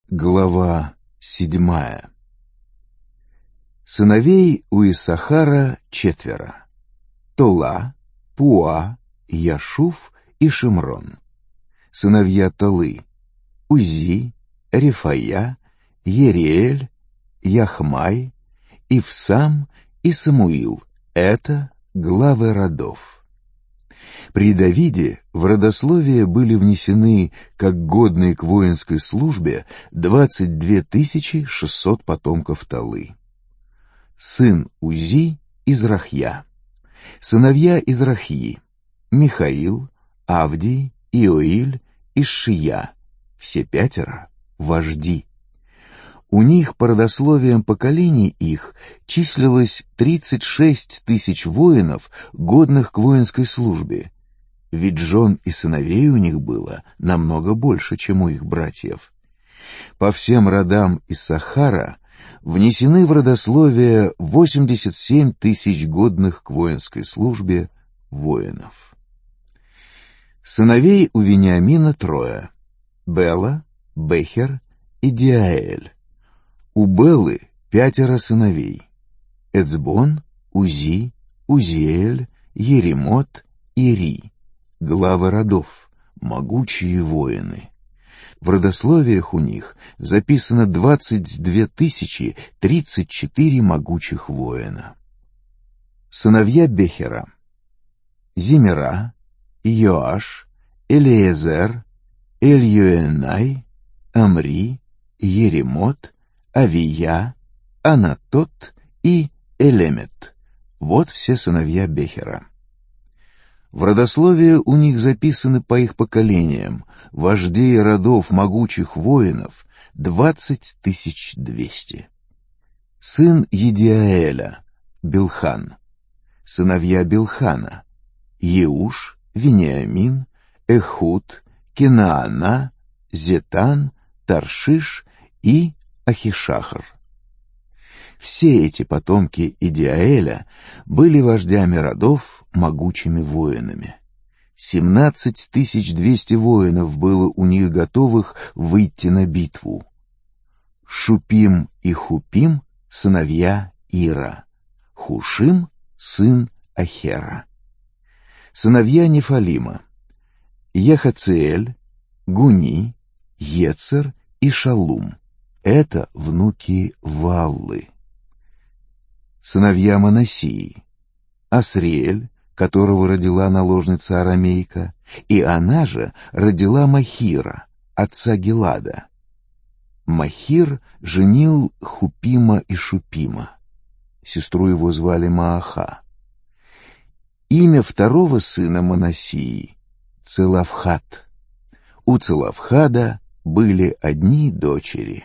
Глава 7. Сыновей у Иссахара 4: Тола, Пуа, Яшуф и Шимрон. Сыновья Толы: Узи, Рефая, Ериэль, Яхмай, Ивсам и Самуил. Это главы родов. При Давиде в родословие были внесены, как годные к воинской службе, 22 600 потомков Толы. Сын Узи — Израхья. Сыновья Израхьи: Михаил, Авдий, Иоиль, Ишшия. Все 5 вожди. У них по родословиям поколений их числилось 36 000 воинов, годных к воинской службе. Ведь жен и сыновей у них было намного больше, чем у их братьев. По всем родам Иссахара внесены в родословие 87 000 годных к воинской службе воинов. Сыновей у Вениамина 3: Бела, Бехер и Диаэль. У Белы 5 сыновей: Эцбон, Узи, Узиэль, Еремот и Ри. Главы родов, могучие воины. В родословиях у них записано 22 034 могучих воина. Сыновья Бехера: Зимера, Йоаш, Элиезер, Эльёэнай, Амри, Еремот, Авия, Анатот и Элемет. Вот все сыновья Бехера. В родословии у них записаны по их поколениям вождей родов могучих воинов 20 200. Сын Едиаэля — Билхан. Сыновья Билхана: Еуш, Вениамин, Эхуд, Кинаана, Зетан, Таршиш и Ахишахар. Все эти потомки Идиаэля были вождями родов, могучими воинами. 17 200 воинов было у них готовых выйти на битву. Шупим и Хупим — сыновья Ира. Хушим — сын Ахера. Сыновья Нефалима: Яхациэль, Гуни, Ецер и Шалум. Это внуки Валлы. Сыновья Манассии: Асриэль, которого родила наложница арамейка, и она же родила Махира, отца Гилада. Махир женил Хупима и Шупима. Сестру его звали Мааха. Имя второго сына Манассии — Целавхад. У Целавхада были одни дочери.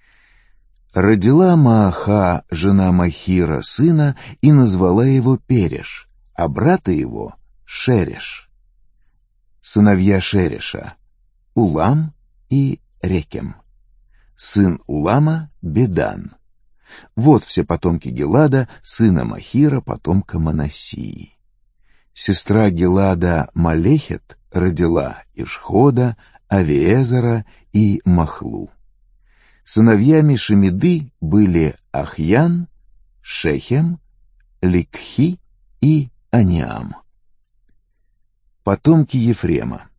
Родила Мааха, жена Махира, сына и назвала его Переш, а брата его — Шереш. Сыновья Шереша: Улам и Рекем. Сын Улама — Бедан. Вот все потомки Гилада, сына Махира, потомка Манассии. Сестра Гилада Малехет родила Ишхода, Авиезера и Махлу. Сыновьями Шемиды были Ахьян, Шехем, Ликхи и Аниам. Потомки Ефрема: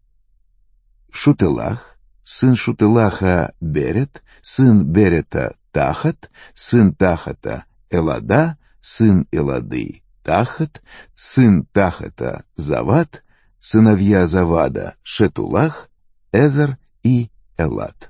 Шутелах, сын Шутелаха — Берет, сын Берета — Тахат, сын Тахата — Элада, сын Элады — Тахат, сын Тахата — Завад, сыновья Завада — Шетулах, Эзер и Элад.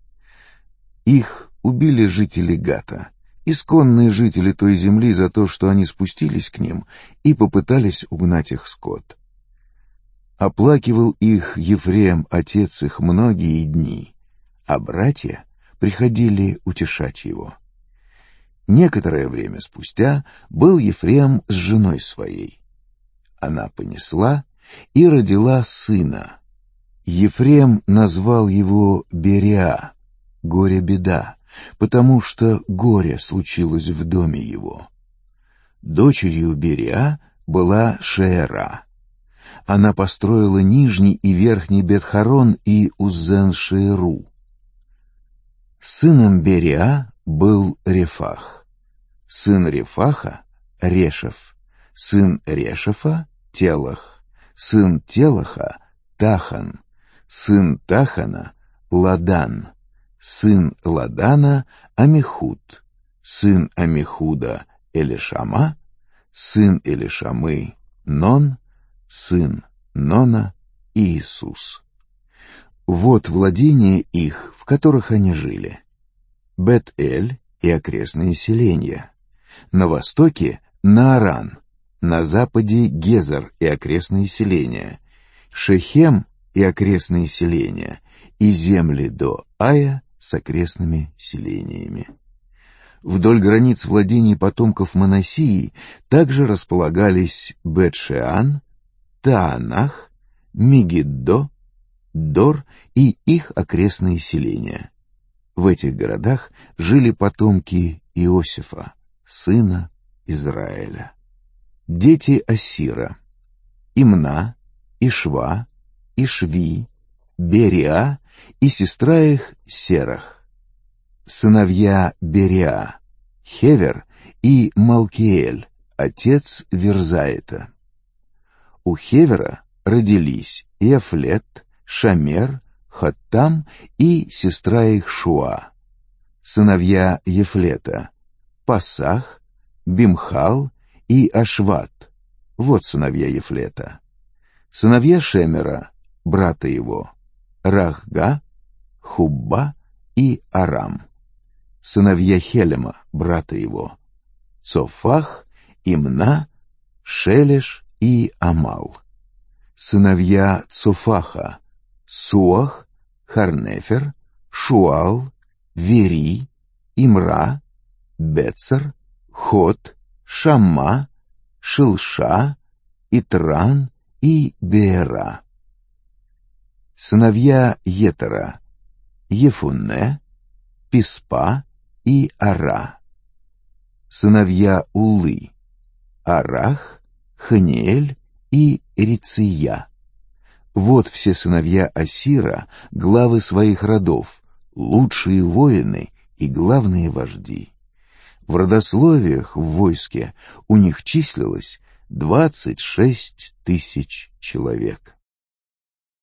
Их убили жители Гата, исконные жители той земли, за то, что они спустились к ним и попытались угнать их скот. Оплакивал их Ефрем, отец их, многие дни, а братья приходили утешать его. Некоторое время спустя был Ефрем с женой своей. Она понесла и родила сына. Ефрем назвал его Бериа, горе-беда, потому что горе случилось в доме его. Дочерью Бериа была Шеера. Она построила нижний и верхний Бет-Хорон и Уззен-Шееру. Сыном Бериа был Рефах, сын Рефаха — Решев, сын Решефа — Телах, сын Телаха — Тахан, сын Тахана — Ладан, сын Ладана — Амихуд, сын Амихуда — Элишама, сын Элишамы — Нон, сын Нона — Иисус. Вот владения их, в которых они жили: Бет-Эль и окрестные селения, на востоке — Нааран, на западе — Гезер и окрестные селения, Шехем и окрестные селения, и земли до Ая с окрестными селениями. Вдоль границ владений потомков Манассии также располагались Бет-Шеан, Таанах, Мегиддо, Дор и их окрестные селения. В этих городах жили потомки Иосифа, сына Израиля. Дети Ассира: Имна, Ишва, Ишви, Бериа и сестра их Серах. Сыновья Бериа: Хевер и Малкиэль, отец Верзаита. У Хевера родились Иафлет, Шамер, Хаттам и сестра их Шуа. Сыновья Ефлета: Пасах, Бимхал и Ашват. Вот сыновья Ефлета. Сыновья Шемера, брата его: Рахга, Хубба и Арам. Сыновья Хелема, брата его: Цофах, Имна, Шелеш и Амал. Сыновья Цофаха: Суах, Харнефер, Шуал, Вери, Имра, Бецер, Хот, Шамма, Шилша, Итран и Беера. Сыновья Етера: Ефунне, Писпа и Ара. Сыновья Улы: Арах, Ханиэль и Риция. Вот все сыновья Ассира, главы своих родов, лучшие воины и главные вожди. В родословиях в войске у них числилось 26 000 человек.